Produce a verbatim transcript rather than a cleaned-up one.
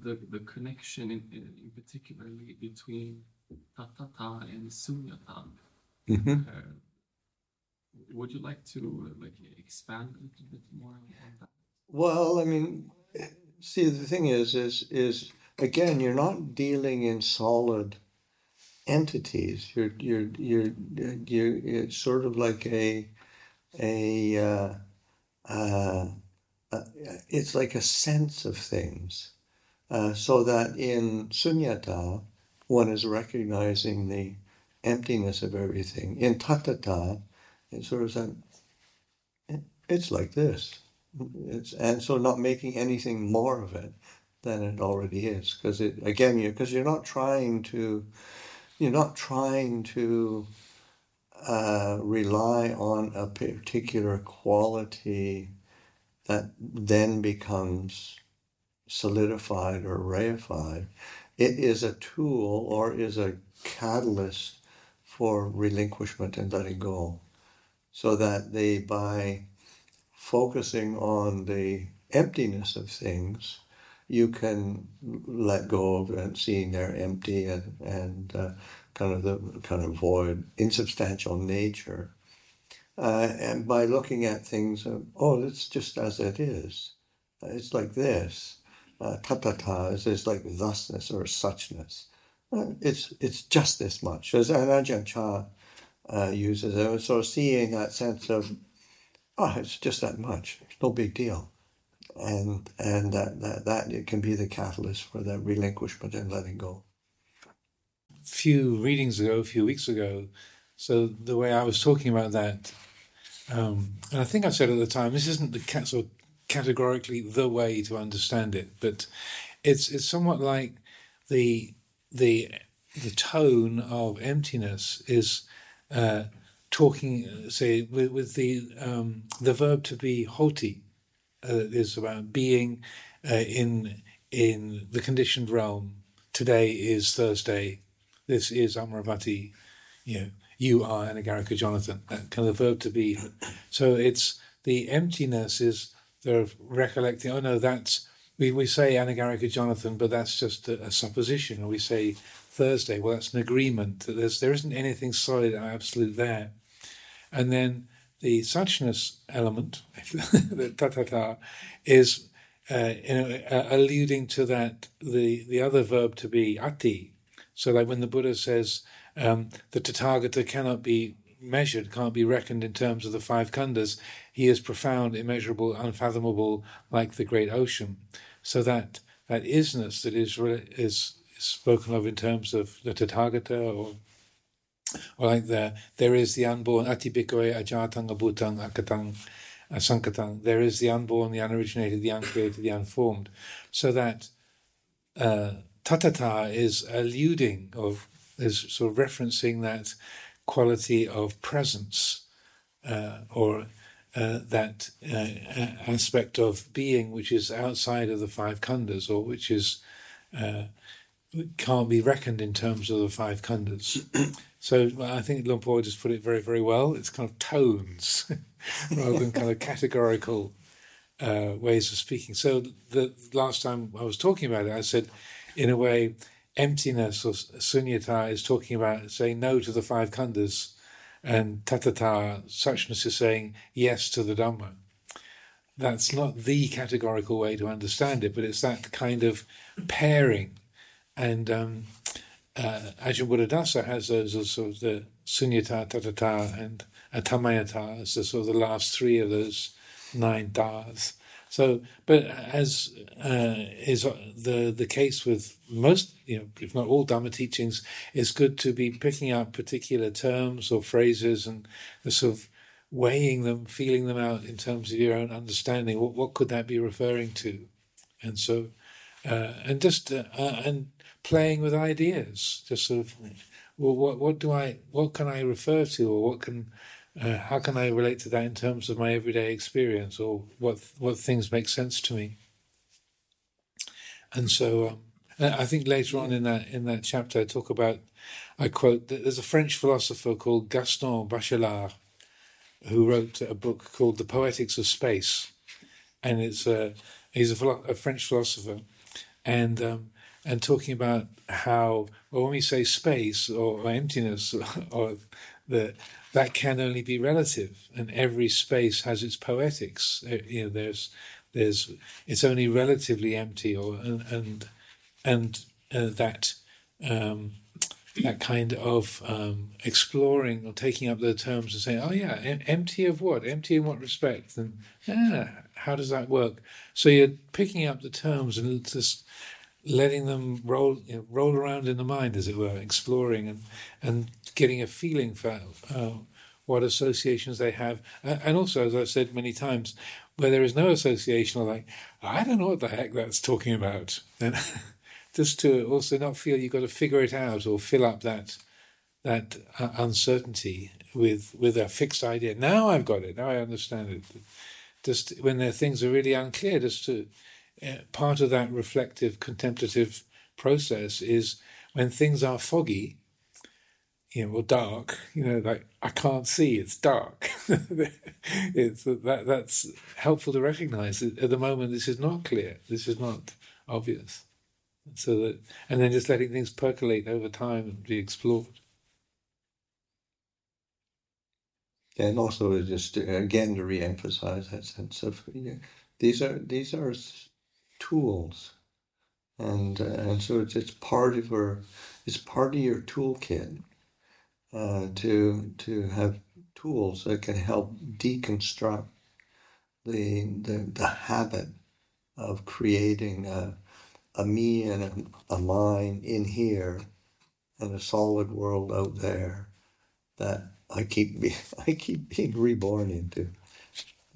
the, the connection in, in, in particularly between tathata and sunyata. Mm-hmm. Uh, would you like to uh, like expand a little bit more on that? Well, I mean, see, the thing is, is, is again, you're not dealing in solid entities. You're, you're, you're, you're. It's sort of like a, a. Uh, uh, uh, it's like a sense of things, uh, so that in sunyata, one is recognizing the emptiness of everything. In tathata, it's sort of like, it's like this. It's, and so not making anything more of it than it already is, because it again you because you're not trying to you're not trying to uh, rely on a particular quality that then becomes solidified or reified. It is a tool or is a catalyst for relinquishment and letting go, so that they by focusing on the emptiness of things, you can let go of and seeing they're empty and, and uh, kind of the kind of void, insubstantial nature. Uh, and by looking at things, uh, oh, it's just as it is. Uh, it's like this. Uh, tatata is, is like thusness or suchness. Uh, it's it's just this much. As Ajahn Chah uh, uses it, so seeing that sense of, oh, it's just that much. It's no big deal. And and that, that, that it can be the catalyst for that relinquishment and letting go. A few readings ago, a few weeks ago, so the way I was talking about that, um, and I think I said at the time, this isn't the cat, sort of categorically the way to understand it, but it's it's somewhat like the the the tone of emptiness is uh, talking, say, with, with the um, the verb to be hoti, uh, is about being uh, in in the conditioned realm. Today is Thursday. This is Amaravati. You know, you are Anagarika Jonathan. That kind of verb to be. So it's the emptiness is the recollecting. Oh no, that's we we say Anagarika Jonathan, but that's just a, a supposition. Or we say Thursday. Well, that's an agreement. There's there isn't anything solid or absolute there. And then the suchness element, the ta-ta-ta, is uh, you know, uh, alluding to that, the, the other verb to be ati. So like when the Buddha says um, the Tathagata cannot be measured, can't be reckoned in terms of the five khandhas, he is profound, immeasurable, unfathomable, like the great ocean. So that that isness that is, is spoken of in terms of the Tathagata, or Or like the, there is the unborn, ati bhikkhave ajatang abhutang akatang asankatang. There is the unborn, the unoriginated, the uncreated, the unformed. So that uh, tatata is alluding, of is sort of referencing that quality of presence, uh, or uh, that uh, aspect of being which is outside of the five khandhas, or which is uh, can't be reckoned in terms of the five khandhas. So well, I think Luang Por just put it very, very well. It's kind of tones rather than kind of categorical uh, ways of speaking. So the last time I was talking about it, I said, in a way, emptiness or sunyata is talking about saying no to the five khandhas, and tatata, suchness, is saying yes to the Dhamma. That's not the categorical way to understand it, but it's that kind of pairing. And um, uh, Ajahn Buddhadasa has those as sort of the sunyata, tatata, and atamayata as the sort of the last three of those nine das. So, but as uh, is the the case with most, you know, if not all Dhamma teachings, it's good to be picking up particular terms or phrases and sort of weighing them, feeling them out in terms of your own understanding. What what could that be referring to? And so, uh, and just uh, uh, and playing with ideas, just sort of, well, what what do I, what can I refer to, or what can, uh, how can I relate to that in terms of my everyday experience, or what what things make sense to me? And so, um, I think later on in that in that chapter, I talk about, I quote, there's a French philosopher called Gaston Bachelard, who wrote a book called The Poetics of Space, and it's a he's a, philo- a French philosopher. and um, and talking about how, well, when we say space or, or emptiness, or, or the that can only be relative, and every space has its poetics. You know, there's there's it's only relatively empty, or and and, and uh, that. Um, that kind of um, exploring or taking up the terms and saying, oh yeah, em- empty of what? Empty in what respect? And ah, how does that work? So you're picking up the terms and just letting them roll you know, roll around in the mind, as it were, exploring and, and getting a feeling for uh, what associations they have. And also, as I've said many times, where there is no association, like, I don't know what the heck that's talking about. And just to also not feel you've got to figure it out or fill up that that uh, uncertainty with with a fixed idea. Now I've got it. Now I understand it. Just when there things are really unclear, just to uh, part of that reflective, contemplative process is when things are foggy, you know, or dark. You know, like I can't see. It's dark. it's that that's helpful to recognize. At the moment, this is not clear. This is not obvious. So that, and then just letting things percolate over time and be explored. And also, just to, again to re-emphasize that sense of you know, these are these are tools, and uh, and so it's it's part of your it's part of your toolkit uh, to to have tools that can help deconstruct the the, the habit of creating a, a me and a, a mine in here and a solid world out there that I keep be, I keep being reborn into.